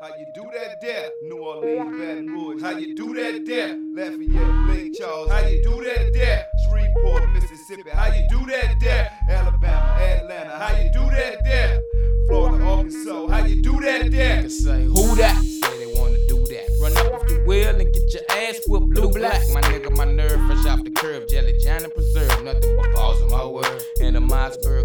How you do that there? New Orleans, Baton Rouge. How you do that there? Lafayette, Lake Charles. How you do that there? Shreveport, Mississippi. How you do that there? Alabama, Atlanta. How you do that there? Florida, Arkansas. How you do that there? Can say who that? Say they wanna do that. Run up if you will and get your ass whipped blue black. My nigga, my nerve fresh off the curve. Jelly, Johnny preserve. Nothing but balls in my word. In the Mossberg